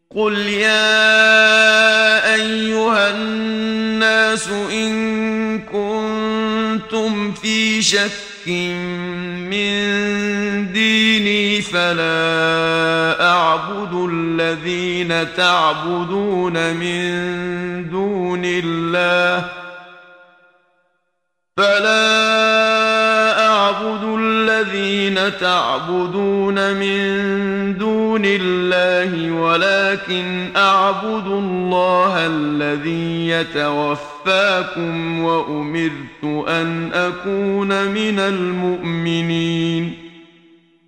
قل يا أيها الناس إن كنتم في شك من ديني فلا أعبد الذين تعبدون من دون الله ولكن أعبد الله الذي يتوفاكم وأمرت أن أكون من المؤمنين